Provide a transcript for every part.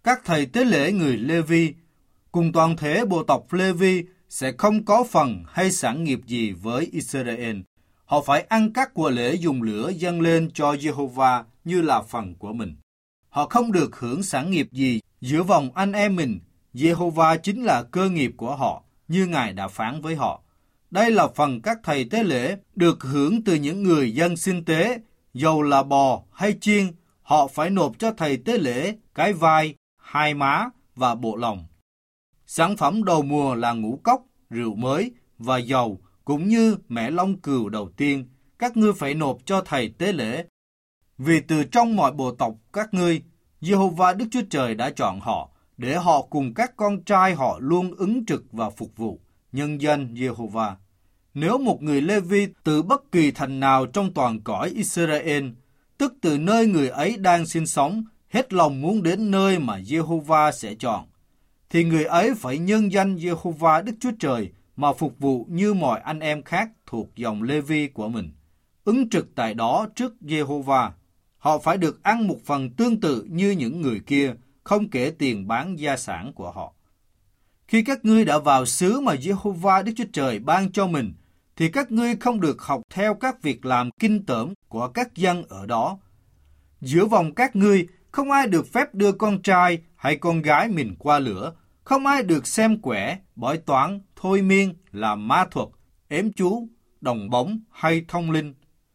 Các thầy tế lễ người Lê-vi cùng toàn thể bộ tộc Lê-vi sẽ không có phần hay sản nghiệp gì với Israel. Họ phải ăn các của lễ dùng lửa dâng lên cho Giê-hô-va như là phần của mình. Họ không được hưởng sản nghiệp gì giữa vòng anh em mình. Giê-hô-va chính là cơ nghiệp của họ, như Ngài đã phán với họ. Đây là phần các thầy tế lễ được hưởng từ những người dân sinh tế, dầu là bò hay chiên, họ phải nộp cho thầy tế lễ cái vai, hai má và bộ lòng. Sản phẩm đầu mùa là ngũ cốc, rượu mới và dầu, cũng như mẻ lông cừu đầu tiên, các ngươi phải nộp cho thầy tế lễ. Vì từ trong mọi bộ tộc các ngươi, Giê-hô-va Đức Chúa Trời đã chọn họ, để họ cùng các con trai họ luôn ứng trực và phục vụ nhân danh Giê-hô-va. Nếu một người Lê-vi từ bất kỳ thành nào trong toàn cõi Israel, tức từ nơi người ấy đang sinh sống, hết lòng muốn đến nơi mà Giê-hô-va sẽ chọn, thì người ấy phải nhân danh Giê-hô-va Đức Chúa Trời mà phục vụ như mọi anh em khác thuộc dòng Lê-vi của mình, ứng trực tại đó trước Giê-hô-va. Họ phải được ăn một phần tương tự như những người kia, không kể tiền bán gia sản của họ. Khi các ngươi đã vào xứ mà Giê-hô-va Đức Chúa Trời ban cho mình, thì các ngươi không được học theo các việc làm kinh tởm của các dân ở đó. Giữa vòng các ngươi, không ai được phép đưa con trai hay con gái mình qua lửa, không ai được xem quẻ, bói toán, thôi miên, làm ma thuật, ếm chú, đồng bóng hay thông linh.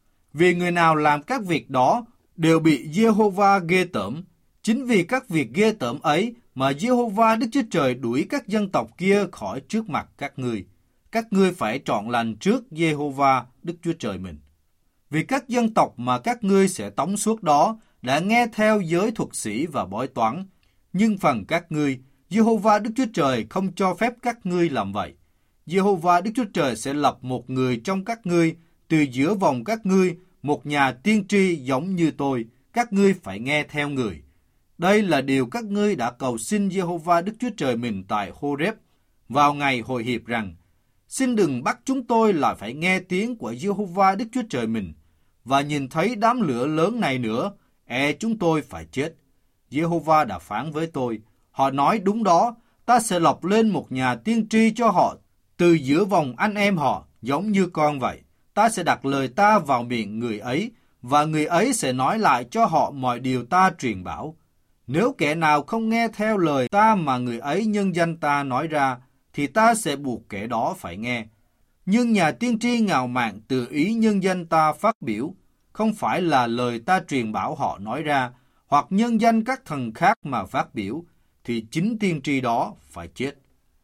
Vì người nào làm các việc đó đều bị Giê-hô-va ghê tởm. Chính vì các việc ghê tởm ấy mà Giê-hô-va Đức Chúa Trời đuổi các dân tộc kia khỏi trước mặt các ngươi. Các ngươi phải trọn lành trước Giê-hô-va Đức Chúa Trời mình. Vì các dân tộc mà các ngươi sẽ tống suốt đó đã nghe theo giới thuật sĩ và bói toán, nhưng phần các ngươi, Giê-hô-va Đức Chúa Trời không cho phép các ngươi làm vậy. Giê-hô-va Đức Chúa Trời sẽ lập một người trong các ngươi, từ giữa vòng các ngươi, một nhà tiên tri giống như tôi, các ngươi phải nghe theo người. Đây là điều các ngươi đã cầu xin Giê-hô-va Đức Chúa Trời mình tại Hô-rép vào ngày hội hiệp rằng: xin đừng bắt chúng tôi là phải nghe tiếng của Giê-hô-va Đức Chúa Trời mình, và nhìn thấy đám lửa lớn này nữa, chúng tôi phải chết. Giê-hô-va đã phán với tôi: họ nói đúng đó, ta sẽ lọc lên một nhà tiên tri cho họ từ giữa vòng anh em họ, giống như con vậy. Ta sẽ đặt lời ta vào miệng người ấy, và người ấy sẽ nói lại cho họ mọi điều ta truyền bảo. Nếu kẻ nào không nghe theo lời ta mà người ấy nhân danh ta nói ra, thì ta sẽ buộc kẻ đó phải nghe. Nhưng nhà tiên tri ngạo mạn từ ý nhân danh ta phát biểu, không phải là lời ta truyền bảo họ nói ra, hoặc nhân danh các thần khác mà phát biểu, thì chính tiên tri đó phải chết.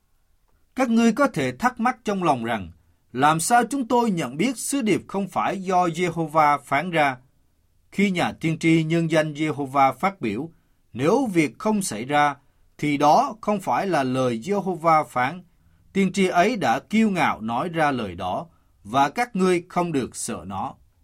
Các ngươi có thể thắc mắc trong lòng rằng, làm sao chúng tôi nhận biết sứ điệp không phải do Giê-hô-va phán ra? Khi nhà tiên tri nhân danh Giê-hô-va phát biểu, nếu việc không xảy ra, thì đó không phải là lời Giê-hô-va phán. Tiên tri ấy đã kiêu ngạo nói ra lời đó, và các ngươi không được sợ nó.